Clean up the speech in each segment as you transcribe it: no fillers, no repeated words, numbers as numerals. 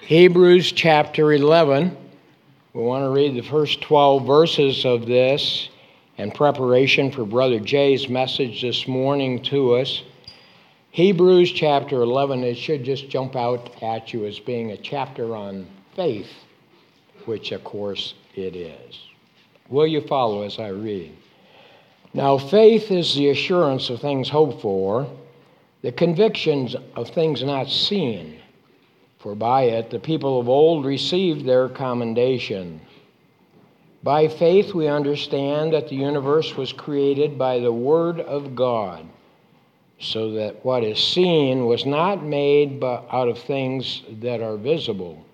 Hebrews chapter 11. We want to read the first 12 verses of this in preparation for Brother Jay's message this morning to us. Hebrews chapter 11, it should just jump out at you as being a chapter on faith, which of course it is. Will you follow as I read? Now faith is the assurance of things hoped for, the convictions of things not seen. For by it the people of old received their commendation. By faith we understand that the universe was created by the Word of God, so that what is seen was not made but out of things that are visible.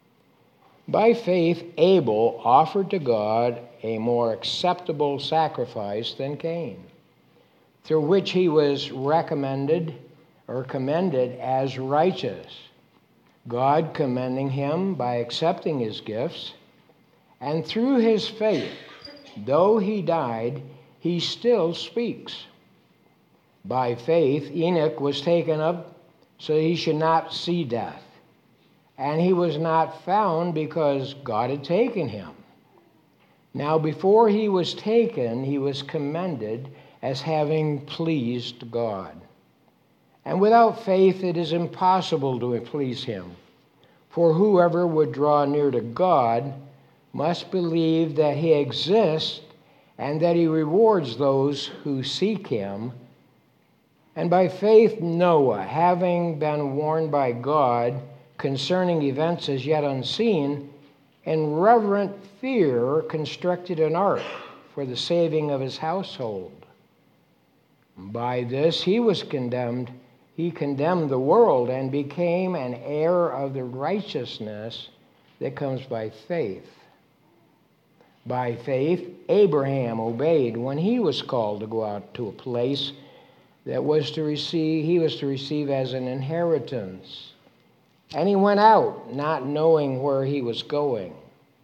By faith Abel offered to God a more acceptable sacrifice than Cain, through which he was commended as righteous, God commending him by accepting his gifts. And through his faith, though he died, he still speaks. By faith, Enoch was taken up so he should not see death. And he was not found because God had taken him. Now before he was taken, he was commended as having pleased God. And without faith it is impossible to please him. For whoever would draw near to God must believe that he exists and that he rewards those who seek him. And by faith Noah, having been warned by God concerning events as yet unseen, in reverent fear constructed an ark for the saving of his household. By this he was condemned. He condemned the world and became an heir of the righteousness that comes by faith. By faith, Abraham obeyed when he was called to go out to a place that he was to receive as an inheritance. And he went out, not knowing where he was going.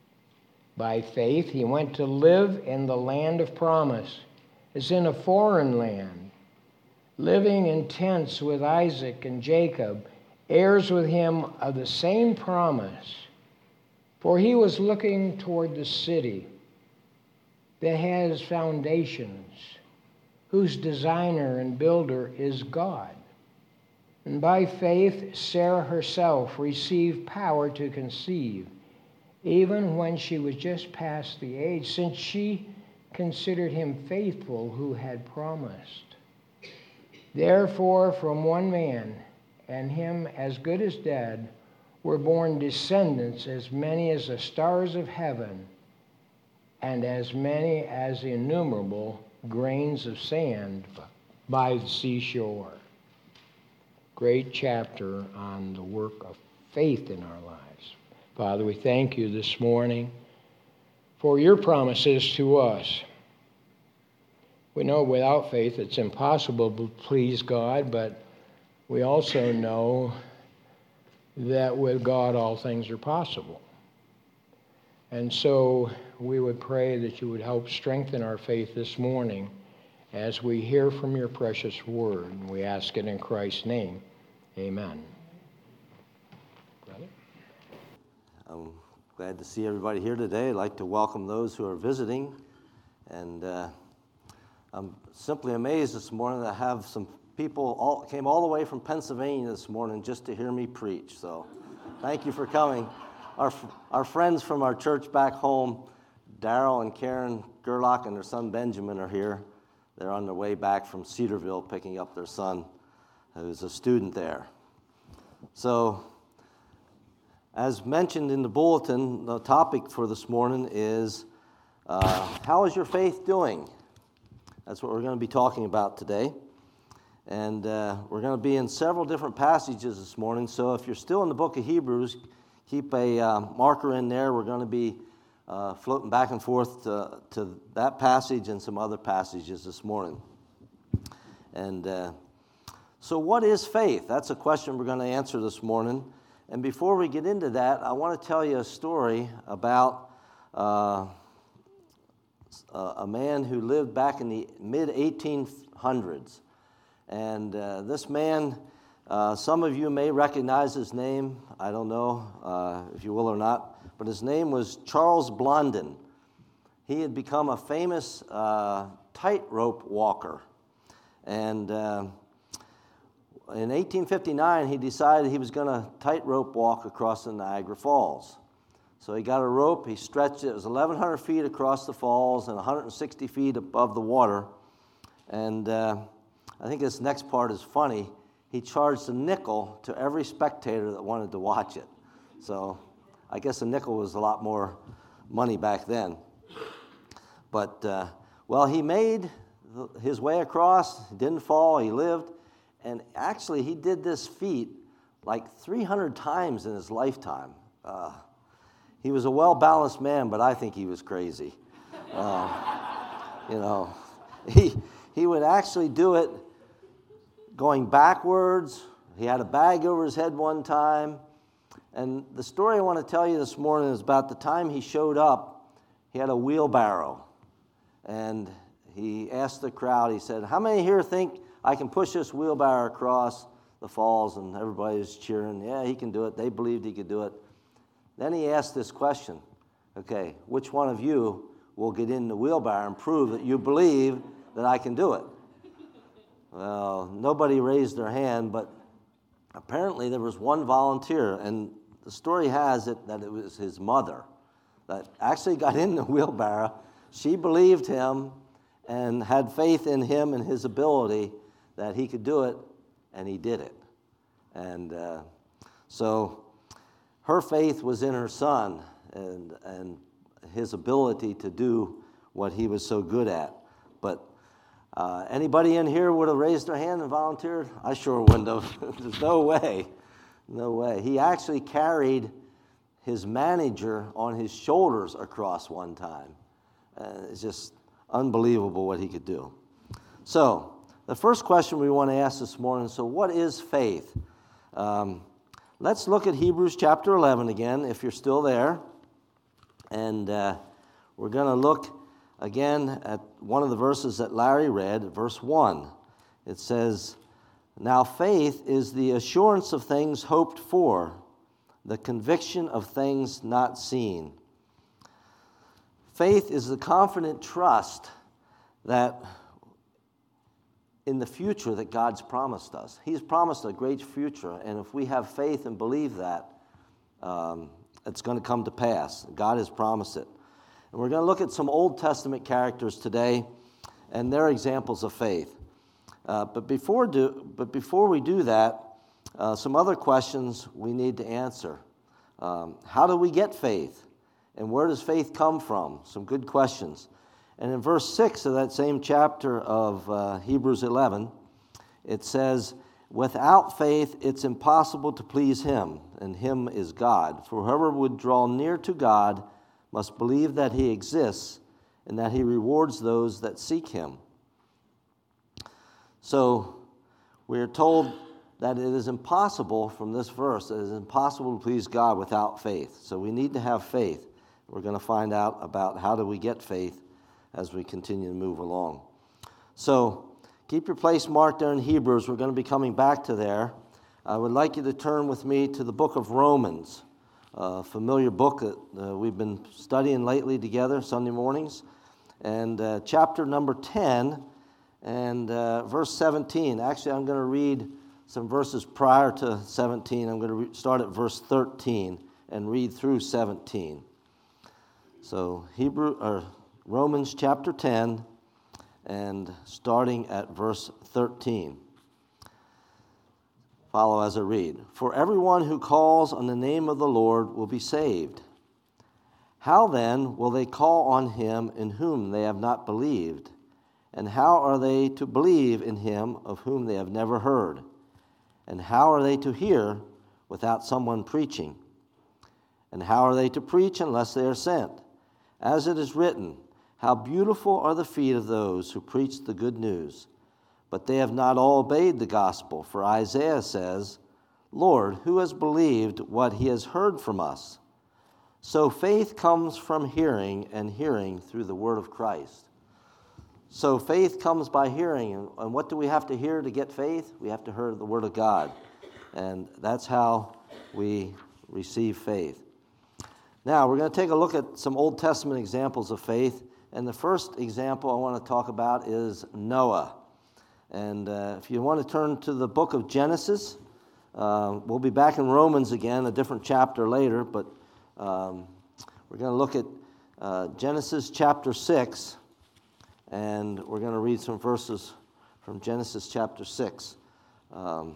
By faith, he went to live in the land of promise, as in a foreign land, living in tents with Isaac and Jacob, heirs with him of the same promise. For he was looking toward the city that has foundations, whose designer and builder is God. And by faith, Sarah herself received power to conceive, even when she was just past the age, since she considered him faithful who had promised. Therefore, from one man, and him as good as dead, were born descendants as many as the stars of heaven, and as many as the innumerable grains of sand by the seashore. Great chapter on the work of faith in our lives. Father, we thank you this morning for your promises to us. We know without faith it's impossible to please God, but we also know that with God all things are possible. And so we would pray that you would help strengthen our faith this morning as we hear from your precious word. And we ask it in Christ's name. Amen. Brother? I'm glad to see everybody here today. I'd like to welcome those who are visiting. And I'm simply amazed this morning that I have some people came all the way from Pennsylvania this morning just to hear me preach. So thank you for coming. Our friends from our church back home, Darrell and Karen Gerlach and their son Benjamin are here. They're on their way back from Cedarville picking up their son who's a student there. So as mentioned in the bulletin, the topic for this morning is how is your faith doing? That's what we're going to be talking about today. And we're going to be in several different passages this morning. So if you're still in the book of Hebrews, keep a marker in there. We're going to be floating back and forth to that passage and some other passages this morning. And so what is faith? That's a question we're going to answer this morning. And before we get into that, I want to tell you a story about a man who lived back in the mid-1800s. And this man Some of you may recognize his name. I don't know if you will or not. But his name was Charles Blondin. He had become a famous tightrope walker. And in 1859, he decided he was going to tightrope walk across the Niagara Falls. So he got a rope, he stretched it. It was 1,100 feet across the falls and 160 feet above the water. And I think this next part is funny. He charged a nickel to every spectator that wanted to watch it. So I guess a nickel was a lot more money back then. But, he made his way across, didn't fall, he lived. And actually, he did this feat like 300 times in his lifetime. He was a well-balanced man, but I think he was crazy. He would actually do it going backwards. He had a bag over his head one time. And the story I want to tell you this morning is about the time he showed up. He had a wheelbarrow. And he asked the crowd, he said, "How many here think I can push this wheelbarrow across the falls?" And everybody was cheering. Yeah, he can do it. They believed he could do it. Then he asked this question. Okay, which one of you will get in the wheelbarrow and prove that you believe that I can do it? Well, nobody raised their hand, but apparently there was one volunteer. And the story has it that it was his mother that actually got in the wheelbarrow. She believed him and had faith in him and his ability that he could do it, and he did it. And so her faith was in her son and his ability to do what he was so good at. But anybody in here would have raised their hand and volunteered? I sure wouldn't have. There's no way. No way. He actually carried his manager on his shoulders across one time. It's just unbelievable what he could do. So, the first question we want to ask this morning, so what is faith? Let's look at Hebrews chapter 11 again, if you're still there. And we're going to look again at one of the verses that Larry read, verse 1. It says, "Now faith is the assurance of things hoped for, the conviction of things not seen." Faith is the confident trust that in the future that God's promised us. He's promised a great future, and if we have faith and believe that, it's going to come to pass. God has promised it. And we're going to look at some Old Testament characters today and their examples of faith. But before we do that, some other questions we need to answer. How do we get faith? And where does faith come from? Some good questions. And in verse 6 of that same chapter of Hebrews 11, it says, "Without faith it's impossible to please him, and him is God. For whoever would draw near to God must believe that he exists, and that he rewards those that seek him." So we are told that it is impossible from this verse, it is impossible to please God without faith. So we need to have faith. We're going to find out about how do we get faith as we continue to move along. So keep your place marked there in Hebrews. We're going to be coming back to there. I would like you to turn with me to the book of Romans, a familiar book that we've been studying lately together Sunday mornings. And chapter number 10 and verse 17. Actually, I'm going to read some verses prior to 17. I'm going to start at verse 13 and read through 17. So Romans chapter 10 and starting at verse 13. Follow as I read. "For everyone who calls on the name of the Lord will be saved. How then will they call on him in whom they have not believed? And how are they to believe in him of whom they have never heard? And how are they to hear without someone preaching? And how are they to preach unless they are sent? As it is written, how beautiful are the feet of those who preach the good news. But they have not all obeyed the gospel. For Isaiah says, 'Lord, who has believed what he has heard from us?' So faith comes from hearing, and hearing through the word of Christ." So faith comes by hearing. And what do we have to hear to get faith? We have to hear the word of God. And that's how we receive faith. Now, we're going to take a look at some Old Testament examples of faith. And the first example I want to talk about is Noah. And if you want to turn to the book of Genesis, we'll be back in Romans again, a different chapter later, but we're going to look at Genesis chapter 6, and we're going to read some verses from Genesis chapter 6. I'm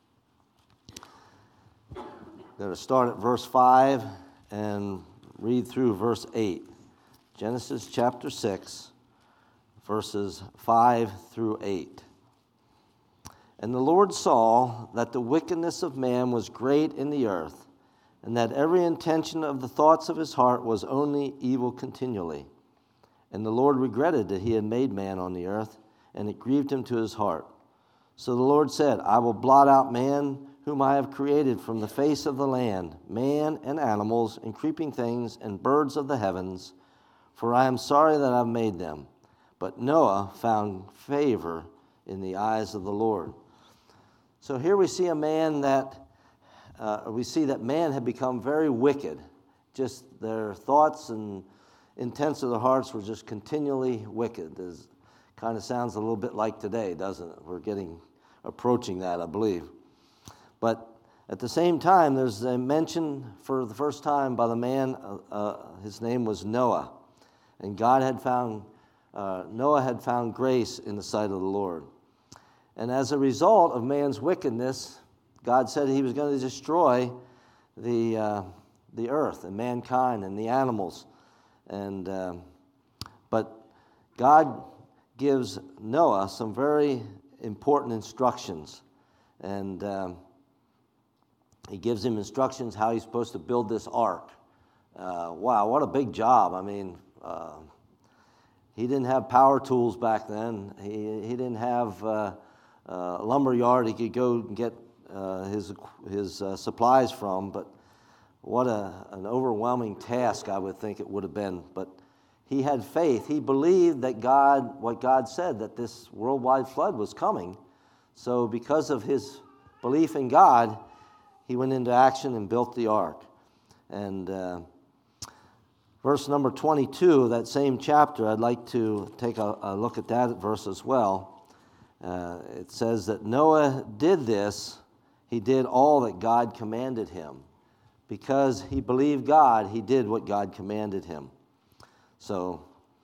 going to start at verse 5 and read through verse 8. Genesis chapter 6, verses 5 through 8. And the Lord saw that the wickedness of man was great in the earth, and that every intention of the thoughts of his heart was only evil continually. And the Lord regretted that he had made man on the earth, and it grieved him to his heart. So the Lord said, I will blot out man whom I have created from the face of the land, man and animals and creeping things and birds of the heavens, for I am sorry that I have made them. But Noah found favor in the eyes of the Lord. So here we see a man that, man had become very wicked. Just their thoughts and intents of their hearts were just continually wicked. It kind of sounds a little bit like today, doesn't it? We're approaching that, I believe. But at the same time, there's a mention for the first time by the man, his name was Noah. And Noah had found grace in the sight of the Lord. And as a result of man's wickedness, God said he was going to destroy the earth and mankind and the animals. But God gives Noah some very important instructions. And he gives him instructions how he's supposed to build this ark. Wow, what a big job. I mean, he didn't have power tools back then. He didn't have a lumber yard he could go and get his supplies from, but what an overwhelming task I would think it would have been. But he had faith. He believed that what God said, that this worldwide flood was coming. So because of his belief in God, he went into action and built the ark. And verse number 22 of that same chapter, I'd like to take a look at that verse as well. It says that Noah did this, he did all that God commanded him. Because he believed God, he did what God commanded him. So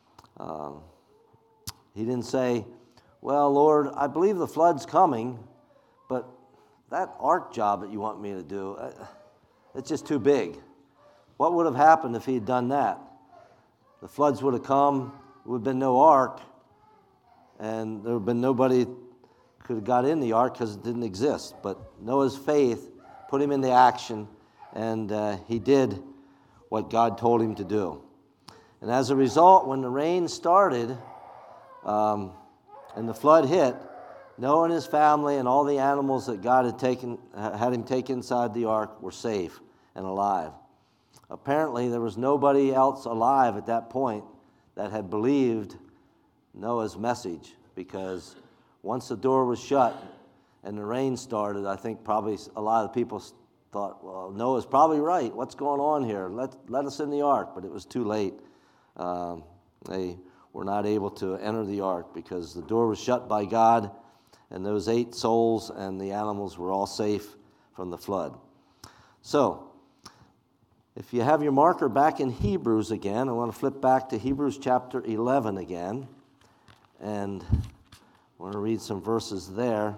he didn't say, well, Lord, I believe the flood's coming, but that ark job that you want me to do, it's just too big. What would have happened if he had done that? The floods would have come, there would have been no ark, and there would have been nobody could have got in the ark because it didn't exist. But Noah's faith put him into action, and he did what God told him to do. And as a result, when the rain started and the flood hit, Noah and his family and all the animals that God had him take inside the ark were safe and alive. Apparently, there was nobody else alive at that point that had believed Noah's message, because once the door was shut and the rain started, I think probably a lot of people thought, well, Noah's probably right. What's going on here? Let us in the ark. But it was too late. They were not able to enter the ark because the door was shut by God, and those 8 souls and the animals were all safe from the flood. So, if you have your marker back in Hebrews again, I want to flip back to Hebrews chapter 11 again, and I want to read some verses there.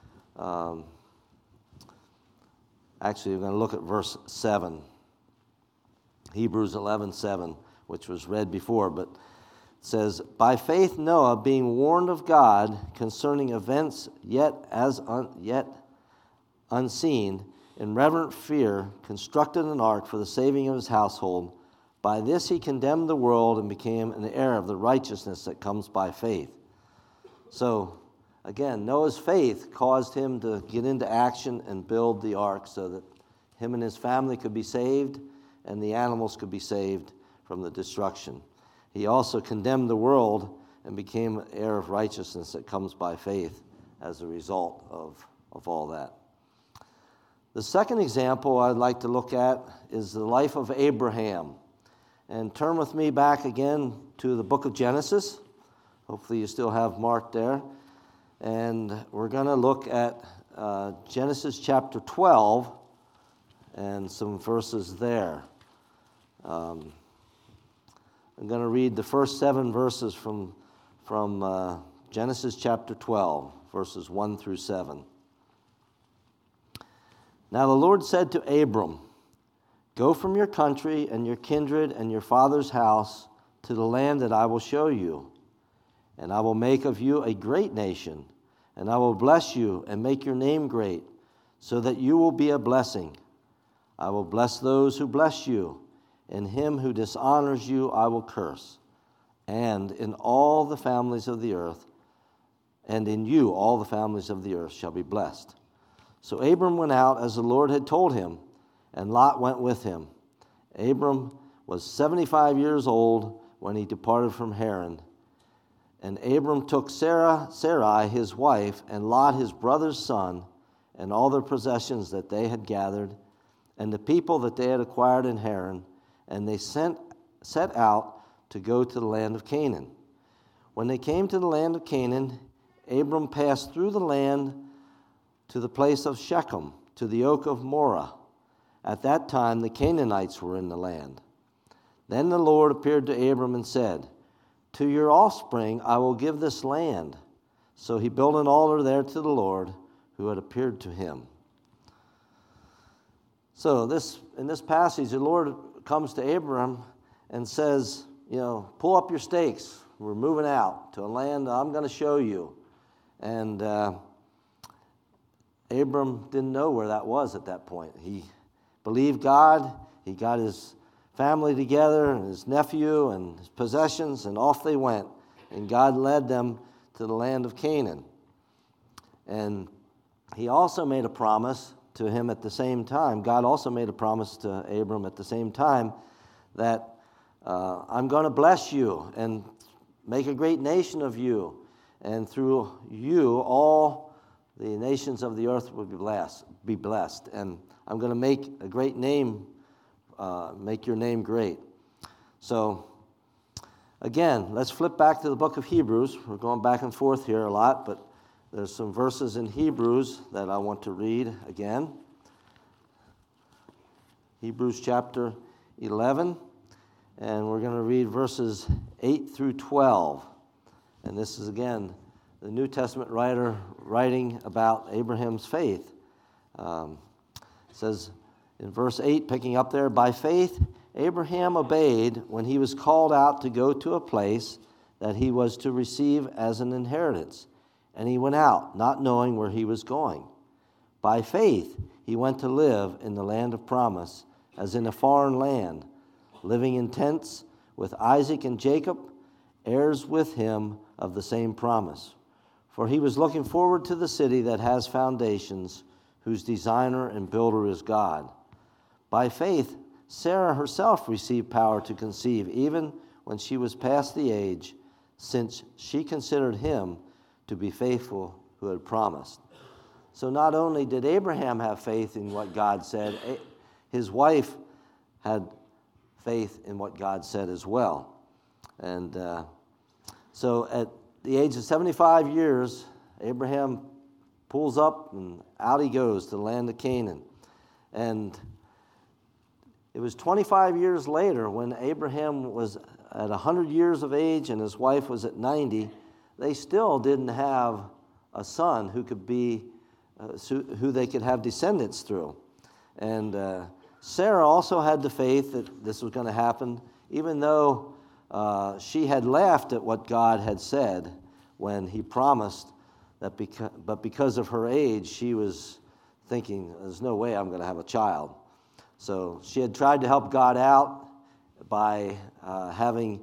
Actually, we're going to look at verse 7. Hebrews 11:7, which was read before, but it says, by faith Noah, being warned of God concerning events yet unseen, in reverent fear, constructed an ark for the saving of his household. By this he condemned the world and became an heir of the righteousness that comes by faith. So, again, Noah's faith caused him to get into action and build the ark so that him and his family could be saved and the animals could be saved from the destruction. He also condemned the world and became an heir of righteousness that comes by faith as a result of all that. The second example I'd like to look at is the life of Abraham. And turn with me back again to the book of Genesis. Hopefully you still have marked there. And we're going to look at Genesis chapter 12 and some verses there. I'm going to read the first 7 verses from Genesis chapter 12, verses 1 through 7. Now the Lord said to Abram, "Go from your country and your kindred and your father's house to the land that I will show you. And I will make of you a great nation, and I will bless you and make your name great, so that you will be a blessing. I will bless those who bless you, and him who dishonors you I will curse. And in all the families of the earth, and in you all the families of the earth shall be blessed." So Abram went out as the Lord had told him, and Lot went with him. Abram was 75 years old when he departed from Haran. And Abram took Sarai his wife, and Lot his brother's son, and all their possessions that they had gathered, and the people that they had acquired in Haran, and they set out to go to the land of Canaan. When they came to the land of Canaan, Abram passed through the land to the place of Shechem, to the oak of Moreh. At that time the Canaanites were in the land. Then the Lord appeared to Abram and said, "To your offspring I will give this land." So he built an altar there to the Lord who had appeared to him. So in this passage, the Lord comes to Abram and says, pull up your stakes. We're moving out to a land I'm going to show you. And Abram didn't know where that was at that point. He believed God. He got his family together and his nephew and his possessions, and off they went. And God led them to the land of Canaan. And he also made a promise to him at the same time. God also made a promise to Abram at the same time that I'm going to bless you and make a great nation of you. And through you, all the nations of the earth will be blessed. And I'm going to make a great name, make your name great. So, again, let's flip back to the book of Hebrews. We're going back and forth here a lot, but there's some verses in Hebrews that I want to read again. Hebrews chapter 11, and we're going to read verses 8 through 12. And this is, again, the New Testament writer writing about Abraham's faith. It says in verse 8, picking up there, "By faith Abraham obeyed when he was called out to go to a place that he was to receive as an inheritance. And he went out, not knowing where he was going. By faith he went to live in the land of promise, as in a foreign land, living in tents with Isaac and Jacob, heirs with him of the same promise. For he was looking forward to the city that has foundations, whose designer and builder is God. By faith, Sarah herself received power to conceive, even when she was past the age, since she considered him to be faithful who had promised." So not only did Abraham have faith in what God said, his wife had faith in what God said as well. And so at the age of 75 years, Abraham pulls up and out he goes to the land of Canaan. And it was 25 years later, when Abraham was at 100 years of age and his wife was at 90, they still didn't have a son who could be, who they could have descendants through. And Sarah also had the faith that this was going to happen, even though she had laughed at what God had said when he promised that, but because of her age, she was thinking, there's no way I'm going to have a child. So she had tried to help God out by having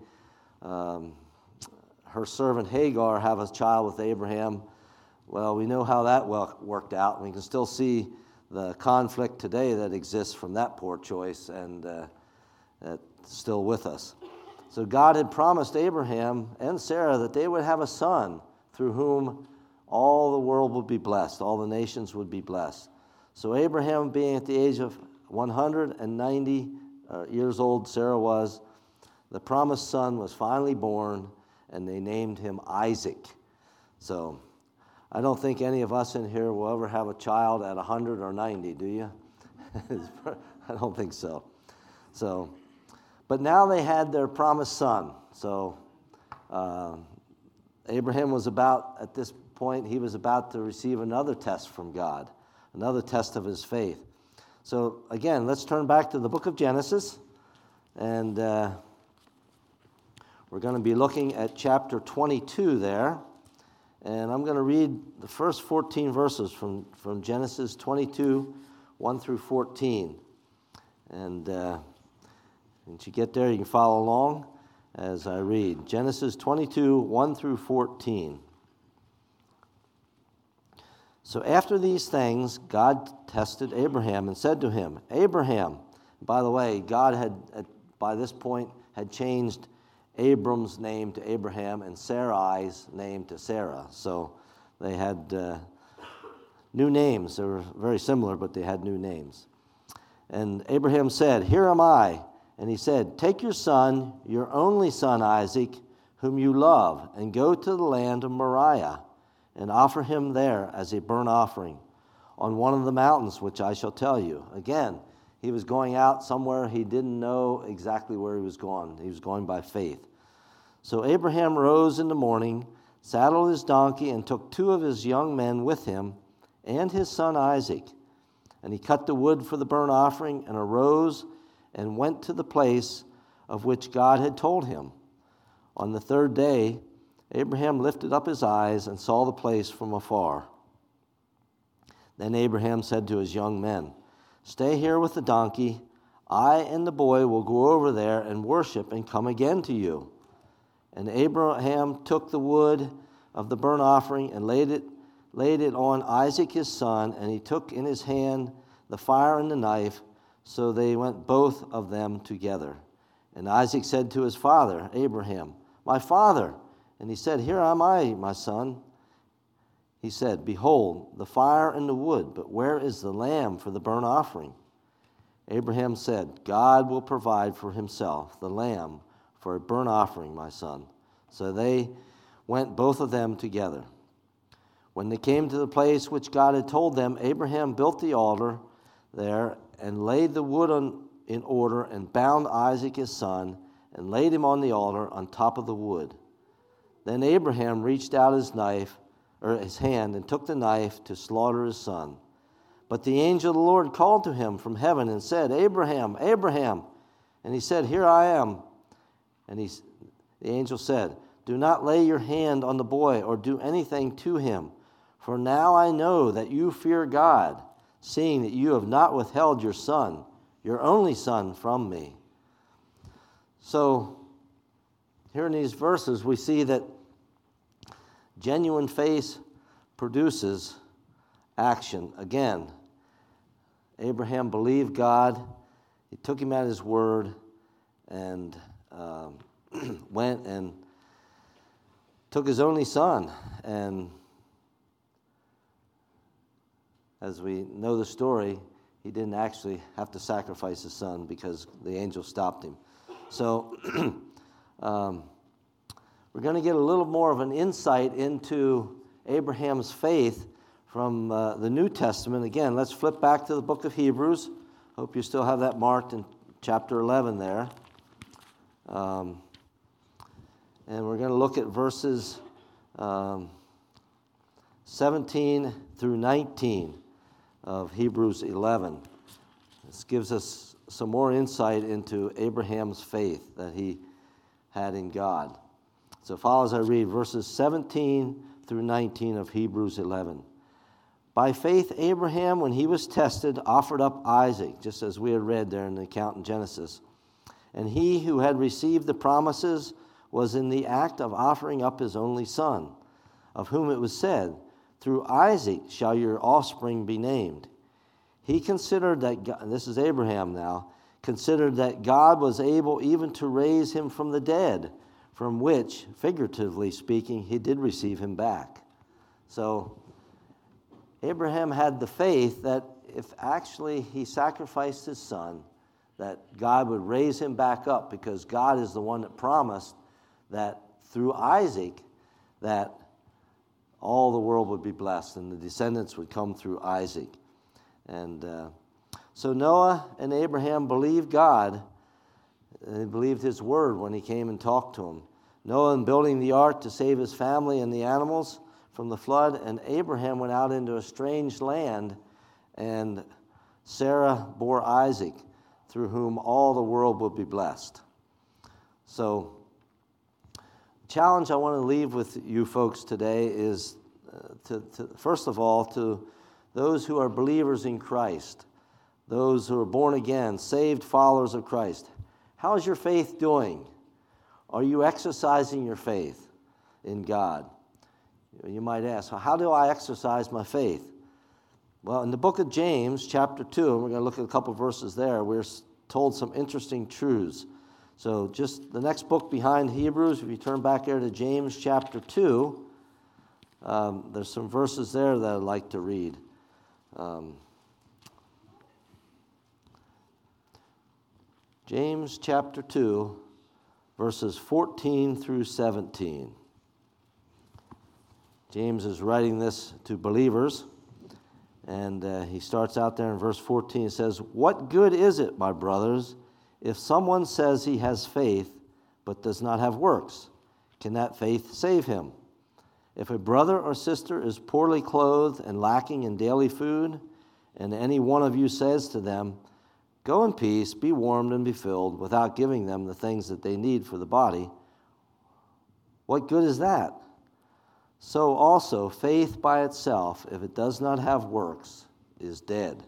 her servant Hagar have a child with Abraham. Well, we know how that worked out. We can still see the conflict today that exists from that poor choice, and that's still with us. So God had promised Abraham and Sarah that they would have a son through whom all the world would be blessed, all the nations would be blessed. So Abraham, being at the age of 190 years old, Sarah was, the promised son was finally born, and they named him Isaac. So I don't think any of us in here will ever have a child at 100 or 90, do you? I don't think so. But now they had their promised son. So Abraham was at this point, he was about to receive another test from God, another test of his faith. So again, let's turn back to the book of Genesis, and we're going to be looking at chapter 22 there, and I'm going to read the first 14 verses from Genesis 22, 1 through 14. And once you get there, you can follow along as I read. Genesis 22, 1 through 14. So after these things, God tested Abraham and said to him, Abraham. By the way, God had, by this point, had changed Abram's name to Abraham and Sarai's name to Sarah. So they had new names. They were very similar, but they had new names. And Abraham said, Here am I. And he said, Take your son, your only son Isaac, whom you love, and go to the land of Moriah, and offer him there as a burnt offering on one of the mountains which I shall tell you. Again, he was going out somewhere. He didn't know exactly where he was going. He was going by faith. So Abraham rose in the morning, saddled his donkey, and took 2 of his young men with him and his son Isaac. And he cut the wood for the burnt offering and arose and went to the place of which God had told him. On the 3rd day, Abraham lifted up his eyes and saw the place from afar. Then Abraham said to his young men, Stay here with the donkey. I and the boy will go over there and worship and come again to you. And Abraham took the wood of the burnt offering and laid it on Isaac his son, and he took in his hand the fire and the knife. So they went both of them together. And Isaac said to his father, Abraham, My father. And he said, Here am I, my son. He said, Behold, the fire and the wood, but where is the lamb for the burnt offering? Abraham said, God will provide for himself the lamb for a burnt offering, my son. So they went both of them together. When they came to the place which God had told them, Abraham built the altar there and laid the wood in order and bound Isaac his son and laid him on the altar on top of the wood. Then Abraham reached out his hand and took the knife to slaughter his son. But the angel of the Lord called to him from heaven and said, Abraham, Abraham. And he said, Here I am. And the angel said, Do not lay your hand on the boy or do anything to him. For now I know that you fear God, seeing that you have not withheld your son, your only son, from me. So here in these verses we see that genuine faith produces action. Again, Abraham believed God. He took him at his word and went and took his only son. And as we know the story, he didn't actually have to sacrifice his son because the angel stopped him. So we're going to get a little more of an insight into Abraham's faith from the New Testament. Again, let's flip back to the book of Hebrews. Hope you still have that marked in chapter 11 there. And we're going to look at verses 17 through 19 of Hebrews 11. This gives us some more insight into Abraham's faith that he had in God. So follow as I read verses 17 through 19 of Hebrews 11. By faith, Abraham, when he was tested, offered up Isaac, just as we had read there in the account in Genesis. And he who had received the promises was in the act of offering up his only son, of whom it was said, Through Isaac shall your offspring be named. He considered that, God, this is Abraham now, considered that God was able even to raise him from the dead, from which, figuratively speaking, he did receive him back. So Abraham had the faith that if actually he sacrificed his son, that God would raise him back up, because God is the one that promised that through Isaac that all the world would be blessed and the descendants would come through Isaac. And so Noah and Abraham believed God. They believed his word when he came and talked to him. Noah in building the ark to save his family and the animals from the flood, and Abraham went out into a strange land, and Sarah bore Isaac, through whom all the world will be blessed. So, the challenge I want to leave with you folks today is, first of all, to those who are believers in Christ, those who are born again, saved followers of Christ. How is your faith doing? Are you exercising your faith in God? You might ask, how do I exercise my faith? Well, in the book of James, chapter 2, and we're going to look at a couple verses there, we're told some interesting truths. So just the next book behind Hebrews, if you turn back there to James chapter 2, there's some verses there that I'd like to read. James chapter 2, verses 14 through 17. James is writing this to believers, and he starts out there in verse 14. He says, "What good is it, my brothers, if someone says he has faith but does not have works? Can that faith save him? If a brother or sister is poorly clothed and lacking in daily food, and any one of you says to them, 'Go in peace, be warmed and be filled,' without giving them the things that they need for the body, what good is that? So also, faith by itself, if it does not have works, is dead."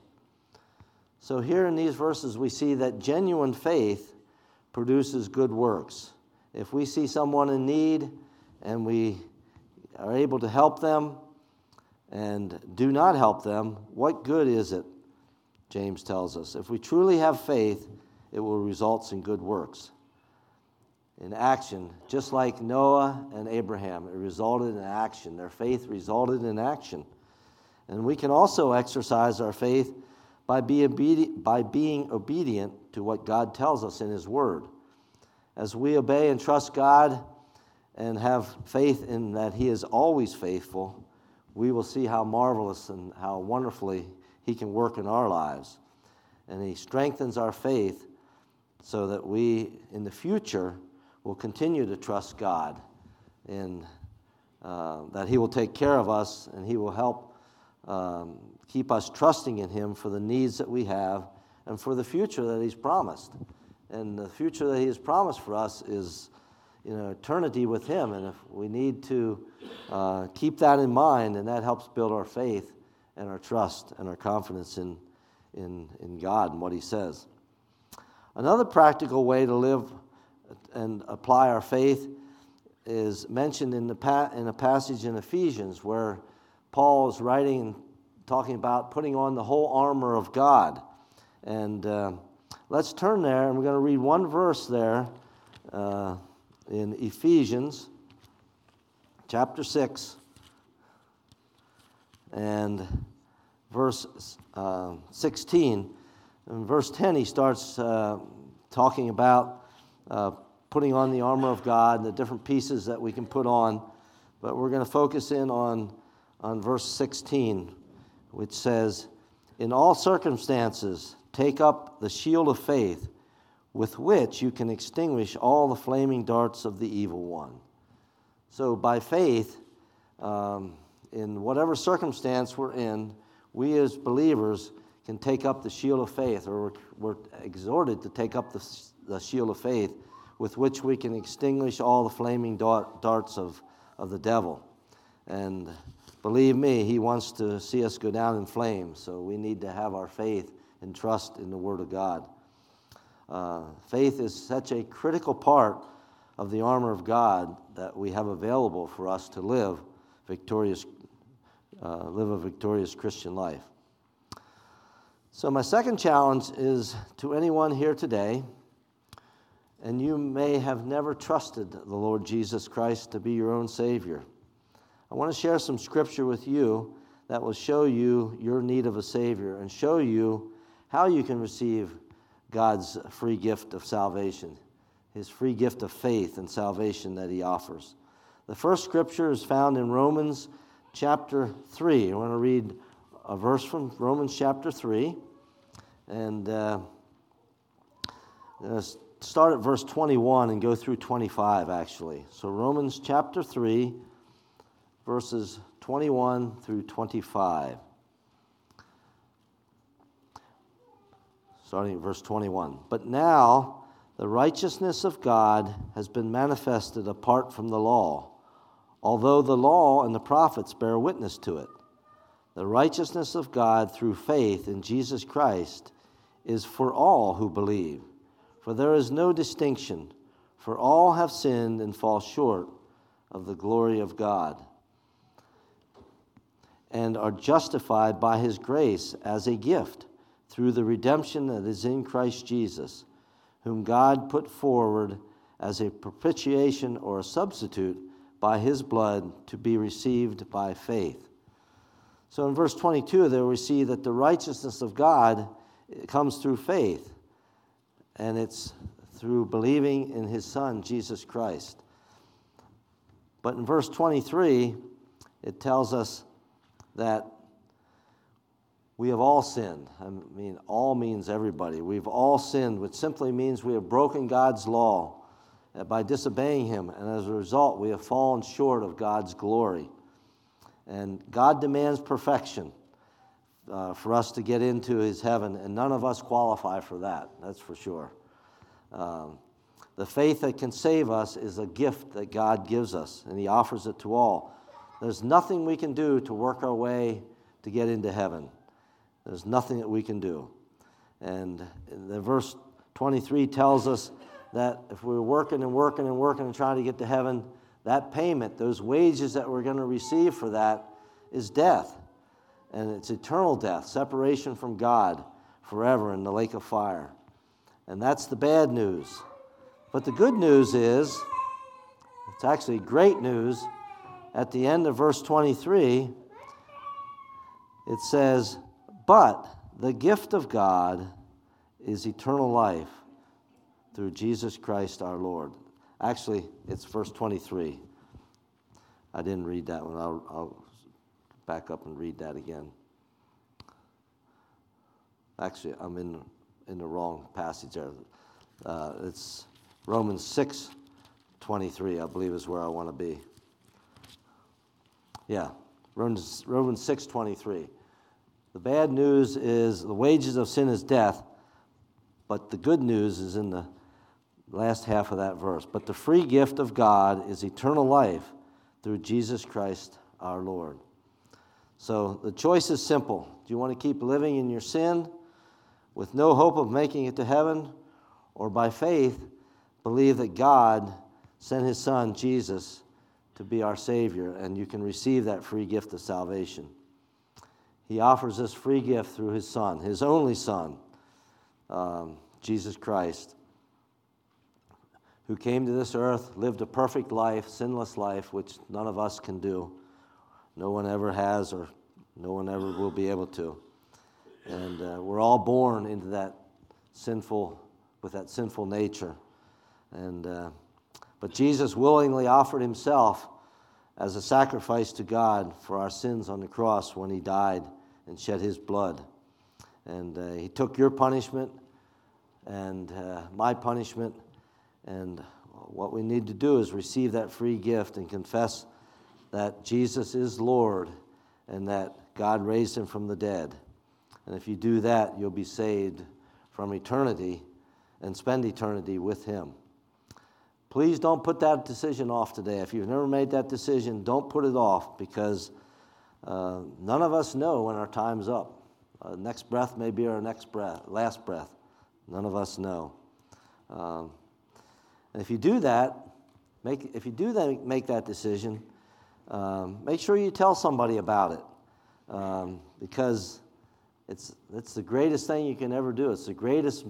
So here in these verses, we see that genuine faith produces good works. If we see someone in need and we are able to help them and do not help them, what good is it? James tells us. If we truly have faith, it will result in good works. In action, just like Noah and Abraham, it resulted in action. Their faith resulted in action. And we can also exercise our faith by being obedient to what God tells us in His Word. As we obey and trust God and have faith in that He is always faithful, we will see how marvelous and how wonderfully He can work in our lives. And He strengthens our faith so that we, in the future, will continue to trust God in that He will take care of us and He will help keep us trusting in Him for the needs that we have and for the future that He's promised. And the future that He has promised for us is, eternity with Him. And if we need to keep that in mind, and that helps build our faith and our trust and our confidence in God and what He says. Another practical way to live and apply our faith is mentioned in a passage in Ephesians where Paul is writing, talking about putting on the whole armor of God. And let's turn there, and we're going to read one verse there in Ephesians chapter 6 and verse 16. In verse 10, he starts talking about putting on the armor of God and the different pieces that we can put on. But we're going to focus in on verse 16, which says, "In all circumstances, take up the shield of faith, with which you can extinguish all the flaming darts of the evil one." So by faith, in whatever circumstance we're in, we as believers can take up the shield of faith, or we're exhorted to take up the shield of faith, with which we can extinguish all the flaming darts of the devil. And believe me, he wants to see us go down in flames, so we need to have our faith and trust in the Word of God. Faith is such a critical part of the armor of God that we have available for us to live a victorious Christian life. So my second challenge is to anyone here today, and you may have never trusted the Lord Jesus Christ to be your own Savior. I want to share some scripture with you that will show you your need of a Savior and show you how you can receive God's free gift of salvation, his free gift of faith and salvation that he offers. The first scripture is found in Romans chapter 3. I want to read a verse from Romans chapter 3. And start at verse 21 and go through 25, actually. So Romans chapter 3, verses 21 through 25. Starting at verse 21. But now the righteousness of God has been manifested apart from the law, although the law and the prophets bear witness to it. The righteousness of God through faith in Jesus Christ is for all who believe. For there is no distinction, for all have sinned and fall short of the glory of God, and are justified by his grace as a gift through the redemption that is in Christ Jesus, whom God put forward as a propitiation or a substitute by his blood to be received by faith. So in verse 22 there we see that the righteousness of God comes through faith, and it's through believing in his Son, Jesus Christ. But in verse 23, it tells us that we have all sinned. I mean, all means everybody. We've all sinned, which simply means we have broken God's law by disobeying him, and as a result, we have fallen short of God's glory. And God demands perfection for us to get into his heaven, and none of us qualify for that, that's for sure. The faith that can save us is a gift that God gives us, and he offers it to all. There's nothing we can do to work our way to get into heaven. There's nothing that we can do. And the verse 23 tells us that if we're working and working and working and trying to get to heaven, that payment, those wages that we're going to receive for that, is death. And it's eternal death, separation from God forever in the lake of fire. And that's the bad news. But the good news is, it's actually great news. At the end of verse 23, it says, but the gift of God is eternal life through Jesus Christ our Lord. Actually, it's verse 23. I didn't read that one. I'll back up and read that again. Actually, I'm in the wrong passage there. It's Romans 6:23, I believe, is where I want to be. Yeah, Romans 6:23. The bad news is the wages of sin is death, but the good news is in the last half of that verse. But the free gift of God is eternal life through Jesus Christ our Lord. So the choice is simple. Do you want to keep living in your sin with no hope of making it to heaven, or by faith believe that God sent his Son, Jesus, to be our Savior, and you can receive that free gift of salvation? He offers this free gift through his Son, his only Son, Jesus Christ, who came to this earth, lived a perfect life, sinless life, which none of us can do. No one ever has, or no one ever will be able to. And we're all born into that with that sinful nature. And but Jesus willingly offered himself as a sacrifice to God for our sins on the cross when he died and shed his blood. And he took your punishment and my punishment. And what we need to do is receive that free gift and confess that Jesus is Lord and that God raised him from the dead. And if you do that, you'll be saved from eternity and spend eternity with him. Please don't put that decision off today. If you've never made that decision, don't put it off, because none of us know when our time's up. Next breath may be our last breath. None of us know. And if you do that, make that decision, make sure you tell somebody about it, because it's the greatest thing you can ever do. It's the greatest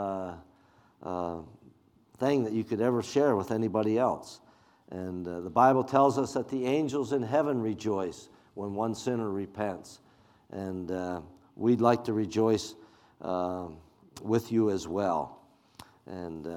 thing that you could ever share with anybody else. And the Bible tells us that the angels in heaven rejoice when one sinner repents. And we'd like to rejoice with you as well. And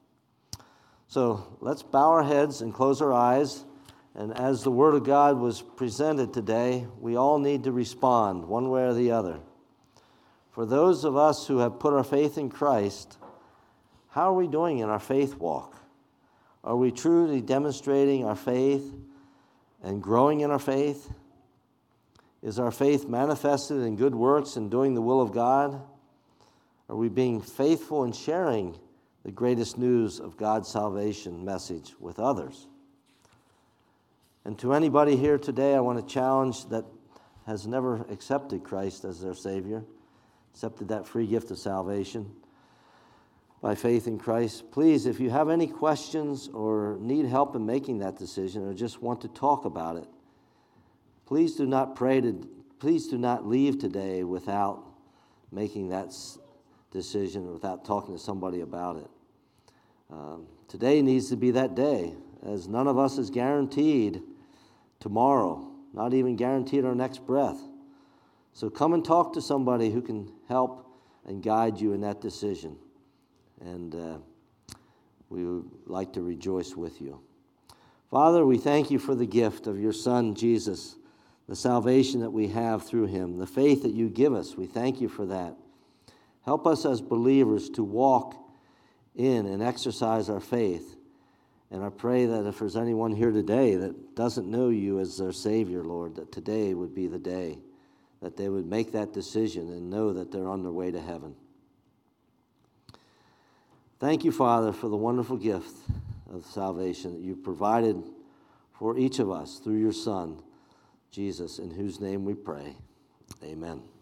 so let's bow our heads and close our eyes. And as the Word of God was presented today, we all need to respond one way or the other. For those of us who have put our faith in Christ, how are we doing in our faith walk? Are we truly demonstrating our faith and growing in our faith? Is our faith manifested in good works and doing the will of God? Are we being faithful in sharing the greatest news of God's salvation message with others? And to anybody here today, I want to challenge that has never accepted Christ as their Savior, accepted that free gift of salvation by faith in Christ. Please, if you have any questions or need help in making that decision or just want to talk about it, please do not leave today without making that decision, without talking to somebody about it. Today needs to be that day, as none of us is guaranteed tomorrow, not even guaranteed our next breath. So come and talk to somebody who can help and guide you in that decision. And we would like to rejoice with you. Father, we thank you for the gift of your Son, Jesus, the salvation that we have through him, the faith that you give us. We thank you for that. Help us as believers to walk in and exercise our faith. And I pray that if there's anyone here today that doesn't know you as their Savior, Lord, that today would be the day that they would make that decision and know that they're on their way to heaven. Thank you, Father, for the wonderful gift of salvation that you provided for each of us through your Son, Jesus, in whose name we pray. Amen.